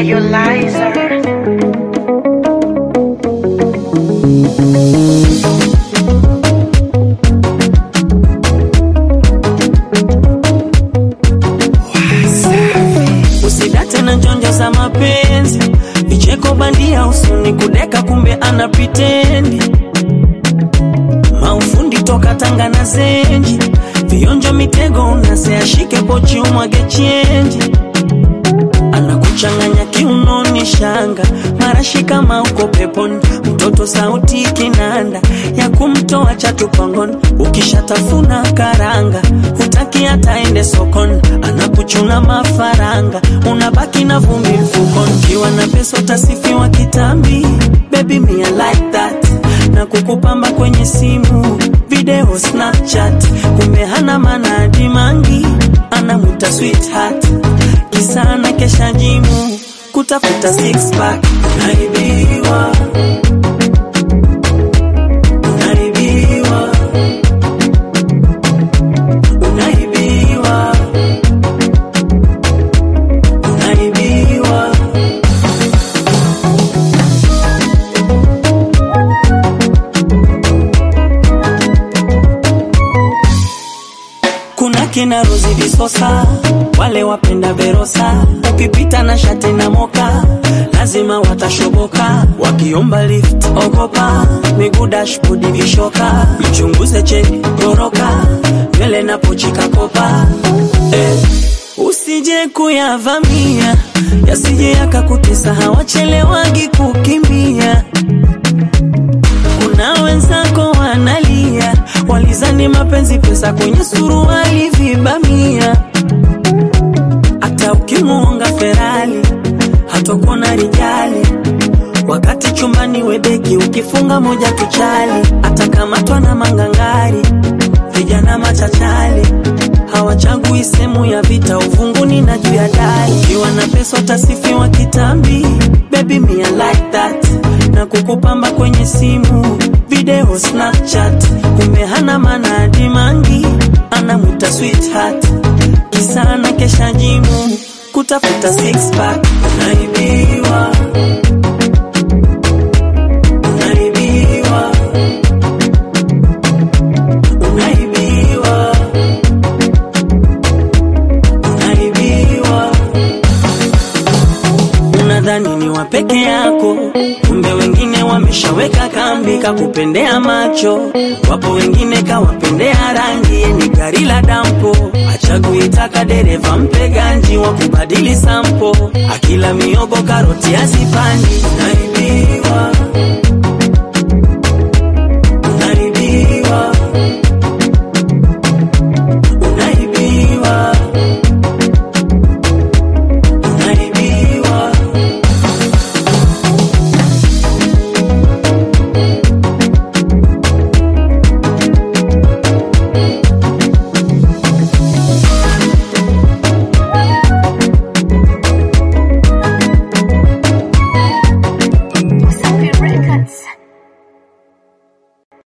Realizer. Usidate na njonjo za mapenzi, vicheko bandia usuni kudeka kumbe anapitendi. Maufundi toka Tanga na Zenji, vionjo mitego unase ashike pochi umwage chenji. Anakuchanganya kiunoni shanga, marashi kama uko peponi. Mtoto sauti kinanda, ya kumtoa chatu pangoni. Ukishatafuna karanga, hutaki hata ende sokoni. Anakuchuna mafaranga, unabaki na vumbi mfukoni. Kiwa na pesa utasifiwa kitambi, baby me I like that. Na kukupamba kwenye simu, video Snapchat. Kumbe hana maana dimangi, anamuta sweetheart. Kisana kesha jimu, kutafuta six pack. Unaibiwa, unaibiwa, unaibiwa, unaibiwa. Kuna kina Rozi Bisosa, wale wapenda Verosa. Ukipita na shati na moka, lazima watashoboka. Wakiomba lift, ogopa, miguu dashboard vishoka. Mchunguze cheki, goroka, nywele na pochi kakopa. Usije kuyavamia, yasije yakakutesa, hawachelewagi kukimbia. Kuna wenzako wanalia, walizani mapenzi pesa kwenye suruali vibamia. Hata ukimuonga Ferrari, hatakuona rijali. Wakati chumbani webeki, ukifunga moja tuchali. Hata kama twana mangangari, vijana machachali. Hawachagui semu ya vita, uvunguni na juu ya dari. Ukiwa na pesa utasifiwa kitambi, baby me I like that. Na kukupamba kwenye simu, video Snapchat. Kumbe hana maana dimangi, anamuta sweetheart. Kisana kesha jimu, kutafuta six pack. Unaibiwa, unaibiwa, unaibiwa, unaibiwa. Unadhani ni wa peke yako, kumbe wengine wameshaweka kambi. Kakupendea macho, wapo wengine kawapendea rangi. Ni gari la dampo, achagui taka dereva mpe ganji. Wakubadili sampo, akila miogo karoti azipandi. Unaibiwa,